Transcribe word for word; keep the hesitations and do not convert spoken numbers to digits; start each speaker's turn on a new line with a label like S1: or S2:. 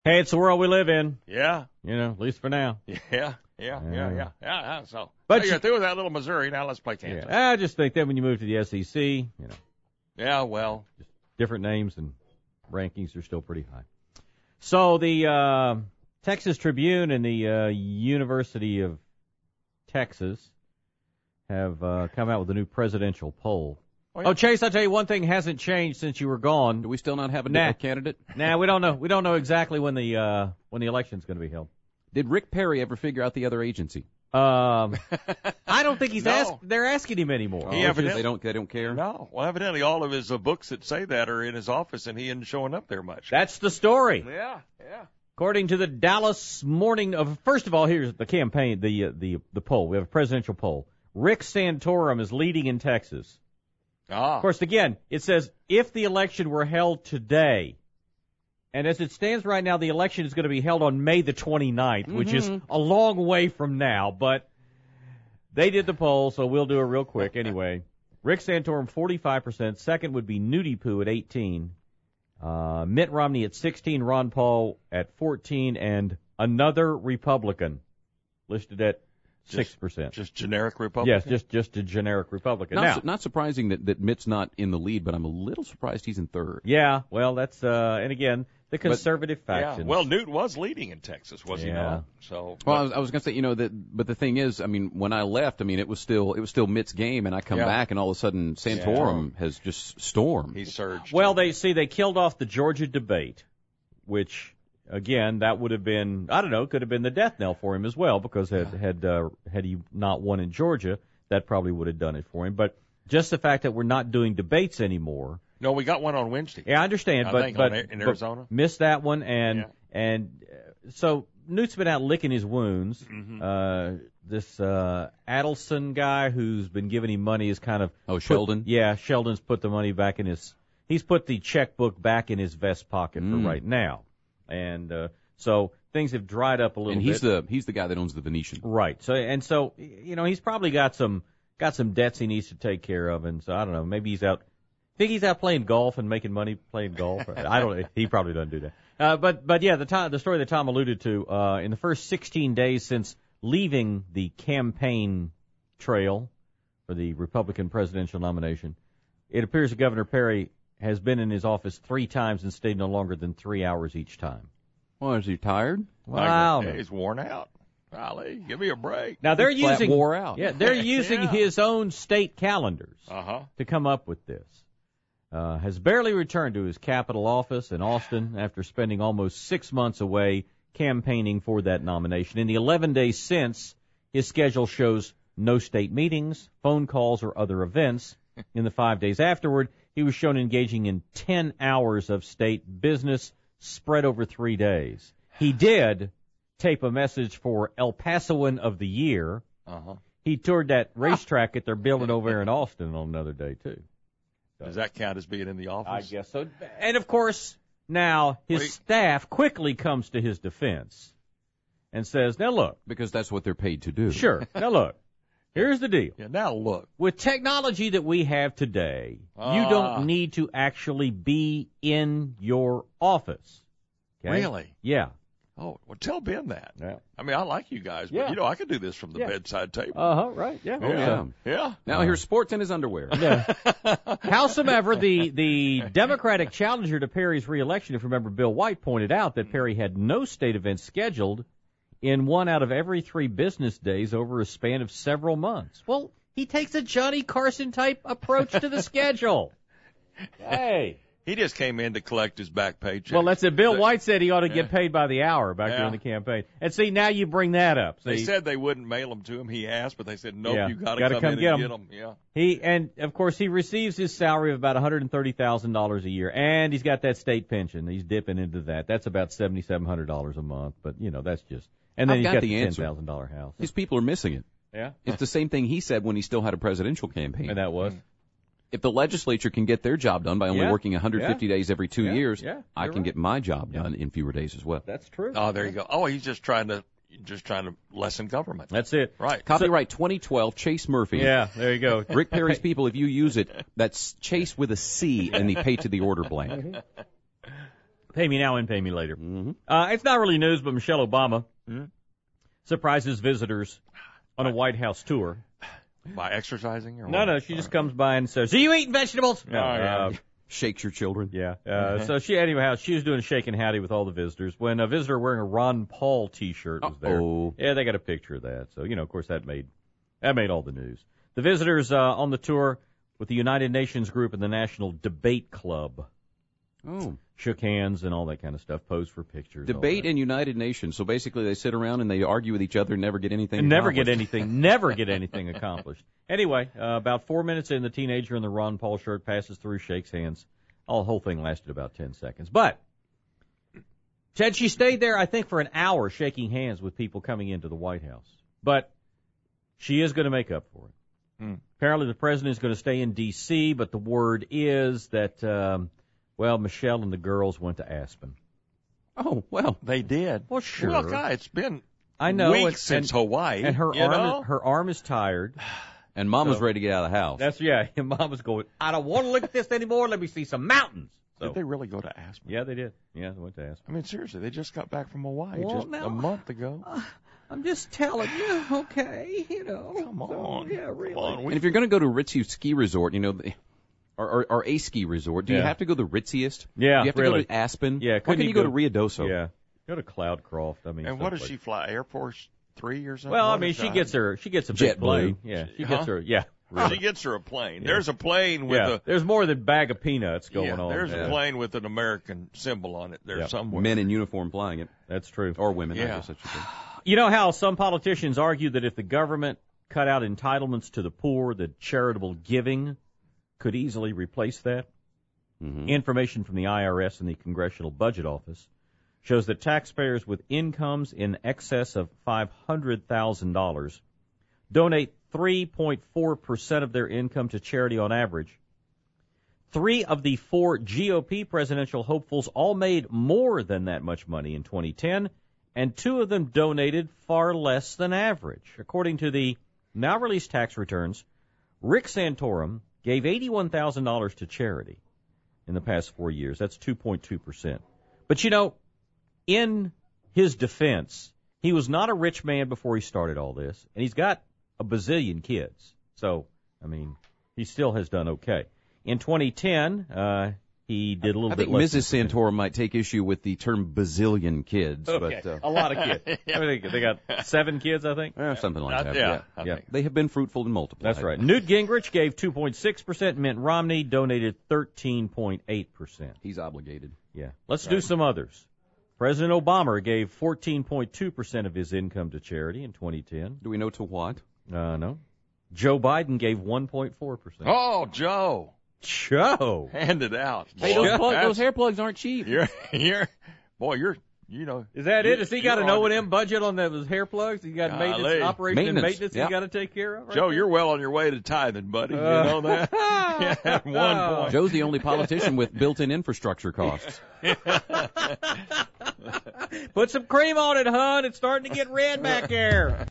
S1: Hey, it's the world we live in.
S2: Yeah.
S1: You know, at least for now.
S2: Yeah, yeah, yeah, yeah, yeah. yeah so,
S1: but
S2: so you're through with that little Missouri. Now let's play Kansas.
S1: Yeah, I just think that when you move to the S E C, you know.
S2: Yeah, well.
S1: Just different names and rankings are still pretty high. So the uh, Texas Tribune and the uh, University of Texas have uh, come out with a new presidential poll. Oh, yeah. oh, Chase, I'll tell you one thing hasn't changed since you were gone.
S3: Do we still not have a
S1: nah.
S3: candidate?
S1: Nah, we don't know. We don't know exactly when the uh, when the election's going to be held.
S3: Did Rick Perry ever figure out the other agency?
S1: Um, I don't think he's
S2: no.
S1: asked. They're asking him anymore.
S2: He
S3: oh,
S2: evidently,
S3: they don't. They don't care.
S2: No. Well, evidently, all of his uh, books that say that are in his office, and he isn't showing up there much.
S1: That's the story.
S2: Yeah, yeah.
S1: According to the Dallas Morning of, first of all, here's the campaign, the uh, the the poll. We have a presidential poll. Rick Santorum is leading in Texas.
S2: Ah.
S1: Of course, again, it says if the election were held today, and as it stands right now, the election is going to be held on May the twenty-ninth, mm-hmm. which is a long way from now, but they did the poll, so we'll do it real quick anyway. Rick Santorum, forty-five percent. Second would be Nudie Poo at eighteen. Uh, Mitt Romney at sixteen. Ron Paul at fourteen. And another Republican listed at six percent.
S2: Just generic Republican?
S1: Yes, just just a generic Republican.
S3: Not,
S1: now,
S3: su- not surprising that, that Mitt's not in the lead, but I'm a little surprised he's in third.
S1: Yeah, well, that's, uh, and again, the conservative
S2: but,
S1: faction.
S2: Yeah, well, Newt was leading in Texas, was
S1: yeah.
S2: he not? So,
S3: well,
S2: but,
S3: I was, I was going to say, you know, that, but the thing is, I mean, when I left, I mean, it was still, it was still Mitt's game, and I come
S2: yeah.
S3: back, and all of a sudden, Santorum
S2: yeah.
S3: has just stormed.
S2: He surged.
S1: Well, they see they killed off the Georgia debate, which, again, that would have been, I don't know, could have been the death knell for him as well, because had had uh, had he not won in Georgia, that probably would have done it for him. But just the fact that we're not doing debates anymore.
S2: No, we got one on Wednesday.
S1: Yeah, I understand,
S2: I
S1: but
S2: think
S1: but,
S2: on, in
S1: but
S2: Arizona.
S1: missed that one, and
S2: yeah.
S1: and uh, so Newt's been out licking his wounds.
S2: Mm-hmm.
S1: Uh, this uh, Adelson guy who's been giving him money is kind of
S3: oh
S1: put,
S3: Sheldon.
S1: Yeah, Sheldon's put the money back in his. He's put the checkbook back in his vest pocket
S3: mm.
S1: for right now, and uh, so things have dried up a little.
S3: And he's
S1: bit.
S3: the he's the guy that owns the Venetian.
S1: Right. So and so you know he's probably got some got some debts he needs to take care of, and so I don't know. Maybe he's out. Think he's out playing golf and making money playing golf? I don't. He probably doesn't do that. Uh, but but yeah, the Tom, the story that Tom alluded to uh, in the first sixteen days since leaving the campaign trail for the Republican presidential nomination, it appears that Governor Perry has been in his office three times and stayed no longer than three hours each time.
S3: Well, is he tired?
S1: Wow,
S2: like, he's worn out. Golly, give me a break.
S1: Now they're
S3: He's flat
S1: using
S3: wore out.
S1: Yeah, they're using
S2: yeah.
S1: his own state calendars
S2: uh-huh.
S1: to come up with this. Uh, has barely returned to his capital office in Austin after spending almost six months away campaigning for that nomination. In the eleven days since, his schedule shows no state meetings, phone calls, or other events. In the five days afterward, he was shown engaging in ten hours of state business spread over three days. He did tape a message for El Pasoan of the Year.
S2: Uh-huh.
S1: He toured that racetrack that they're building over there in Austin on another day, too.
S2: Does that count as being in the office?
S1: I guess so. And, of course, now his
S2: Wait.
S1: staff quickly comes to his defense and says, now, look.
S3: Because that's what they're paid to do.
S1: Sure. Now, look. Here's the deal.
S2: Yeah, now look.
S1: With technology that we have today,
S2: Ah.
S1: you don't need to actually be in your office. Okay?
S2: Really?
S1: Yeah.
S2: Oh, well, tell Ben that.
S1: Yeah.
S2: I mean, I like you guys, but,
S1: Yeah.
S2: you know, I could do this from the
S1: Yeah.
S2: bedside table.
S1: Uh-huh, right. Yeah.
S3: Oh, yeah.
S2: yeah.
S3: Now here's sports in his underwear.
S1: Yeah. Howsoever, the, the Democratic challenger to Perry's reelection, if you remember, Bill White pointed out that Perry had no state events scheduled in one out of every three business days over a span of several months. Well, he takes a Johnny Carson-type approach to the schedule. Hey.
S2: He just came in to collect his back paycheck.
S1: Well, that's it. Bill White said he ought to
S2: Yeah.
S1: get paid by the hour back
S2: Yeah.
S1: during the campaign. And see, now you bring that up. See,
S2: They said they wouldn't mail them to him. He asked, but they said, nope,
S1: Yeah.
S2: you got to
S1: Gotta
S2: come,
S1: come
S2: in
S1: get
S2: and
S1: 'em.
S2: get them. Yeah.
S1: he and of course he receives his salary of about one hundred thirty thousand dollars a year, and he's got that state pension. He's dipping into that. That's about seventy-seven hundred dollars a month. But you know, that's just. And then
S3: I've
S1: he's
S3: got
S1: got
S3: the
S1: the ten
S3: answer.
S1: thousand dollar house.
S3: These people are missing it.
S1: Yeah,
S3: It's the same thing he said when he still had a presidential campaign.
S1: and that was.
S3: If the legislature can get their job done by only
S1: Yeah.
S3: working one hundred fifty
S1: Yeah.
S3: days every two
S1: Yeah.
S3: years,
S1: Yeah.
S3: I
S1: You're
S3: can
S1: right.
S3: get my job
S1: Yeah.
S3: done in fewer days as well.
S1: That's true.
S2: Oh, there you go. Oh, he's just trying to just trying to lessen government.
S1: That's it.
S2: Right.
S3: Copyright twenty twelve, Chase Murphy.
S1: Yeah, there you go.
S3: Rick Perry's people, if you use it, that's Chase with a C and the pay to the order blank.
S1: Pay me now and pay me later.
S3: Mm-hmm.
S1: Uh, it's not really news, but Michelle Obama
S2: Mm-hmm.
S1: surprises visitors on a White House tour.
S2: By exercising? Or
S1: No,
S2: what?
S1: no, she just comes by and says, "Are you eating vegetables?"
S2: Oh, yeah.
S1: Uh,
S3: Shakes your children.
S1: yeah. Uh, so she, anyhow, she was doing a shake and howdy with all the visitors when a visitor wearing a Ron Paul T-shirt was there.
S3: Uh-oh.
S1: Yeah, they got a picture of that. So, you know, of course, that made that made all the news. The visitors uh, on the tour with the United Nations group and the National Debate Club
S3: Oh.
S1: shook hands and all that kind of stuff, posed for pictures. all
S3: Debate
S1: that.
S3: and United Nations. So basically they sit around and they argue with each other and never get anything
S1: And never get
S3: accomplished.
S1: anything, never get anything accomplished. Anyway, uh, about four minutes in, the teenager in the Ron Paul shirt passes through, shakes hands. All the whole thing lasted about ten seconds. But, Ted, she stayed there, I think, for an hour shaking hands with people coming into the White House. But she is going to make up for it.
S2: Hmm.
S1: Apparently the president is going to stay in D C, but the word is that, um, well, Michelle and the girls went to Aspen.
S3: Oh, well.
S2: They did.
S1: Well, sure.
S2: Well, God, it's been
S1: I know.
S2: weeks
S1: and,
S2: since
S1: and,
S2: Hawaii.
S1: and her
S2: you
S1: arm,
S2: know?
S1: is, her arm is tired.
S3: And Mama's
S1: So-
S3: ready to get out of the house.
S1: That's, yeah, and Mom was going, I don't want to look at this anymore. Let me see some mountains. So,
S2: Did they really go to Aspen?
S1: yeah, they did. Yeah, they went to Aspen.
S2: I mean, seriously, they just got back from Hawaii
S1: Well,
S2: just
S1: now-
S2: a month ago.
S1: I'm just telling you, okay, you know.
S2: Come on.
S1: So, yeah, really.
S2: Come on.
S3: And
S2: We,
S3: if you're going to go to Ritzy Ski Resort, you know, the- or, or, or a ski resort, do you
S1: Yeah.
S3: have to go the ritziest?
S1: Yeah,
S3: You have to
S1: really.
S3: go to Aspen?
S1: Yeah,
S3: Why
S1: couldn't
S3: can't
S1: you
S3: you go,
S1: go-
S3: to Rio Doso?
S1: Yeah. Go to Cloudcroft. I mean,
S2: and what does
S1: someplace.
S2: she fly? Air Force Three or something?
S1: Well, I
S2: What
S1: mean,
S2: is
S1: she
S2: that?
S1: gets her, she gets a
S3: Jet
S1: big plane.
S3: Blue.
S1: Yeah, she
S2: Huh?
S1: gets her, yeah.
S2: She gets her a plane.
S1: Yeah.
S2: There's a plane with
S1: Yeah,
S2: a
S1: there's more than bag of peanuts going
S2: yeah,
S1: on.
S2: there's
S1: Yeah.
S2: a plane with an American symbol on it there
S1: Yeah.
S2: somewhere.
S3: Men in uniform flying it.
S1: That's true.
S3: Or women, I
S2: Yeah.
S3: guess I should say.
S1: You know how some politicians argue that if the government cut out entitlements to the poor, that charitable giving could easily replace that?
S3: Mm-hmm.
S1: Information from the I R S and the Congressional Budget Office shows that taxpayers with incomes in excess of five hundred thousand dollars donate three point four percent of their income to charity on average. Three of the four G O P presidential hopefuls all made more than that much money in twenty ten, and two of them donated far less than average. According to the now-released tax returns, Rick Santorum gave eighty-one thousand dollars to charity in the past four years. That's two point two percent. But, you know, in his defense, he was not a rich man before he started all this, and he's got a bazillion kids. So, I mean, he still has done okay. In twenty ten, uh, he did a little
S3: I
S1: bit
S3: think
S1: less.
S3: Missus
S1: than-
S3: Santorum might take issue with the term bazillion kids,
S1: Okay,
S3: but uh,
S1: a lot of kids. I mean, they, they got seven kids, I think.
S3: eh, something like
S2: Uh,
S3: that.
S2: yeah, I
S1: yeah.
S2: think.
S3: They have been fruitful and multiplied.
S1: That's right. Newt Gingrich gave two point six percent. Mitt Romney donated thirteen point eight percent.
S3: He's obligated.
S1: Yeah. Let's do some others. President Obama gave fourteen point two percent of his income to charity in twenty ten.
S3: Do we know to what?
S1: Uh, no. Joe Biden gave one point four percent.
S2: Oh, Joe,
S1: Joe!
S2: hand it out.
S3: Hey,
S2: boy.
S3: those, plug,
S2: That's-
S3: those hair plugs aren't cheap.
S2: You're, you're, boy, you're, you know.
S1: Is that it? Has he got an
S2: you're
S1: O
S2: on-
S1: and M budget on those hair plugs? He got maintenance,
S2: Golly.
S1: operation
S3: Maintenance,
S1: and maintenance
S3: yeah.
S1: he got to take care of? Right
S2: Joe,
S1: there?
S2: you're well on your way to tithing, buddy.
S1: Uh,
S2: you know that? Yeah, at one point.
S3: Joe's the only politician with built-in infrastructure costs.
S1: Put some cream on it, hon. It's starting to get red back there.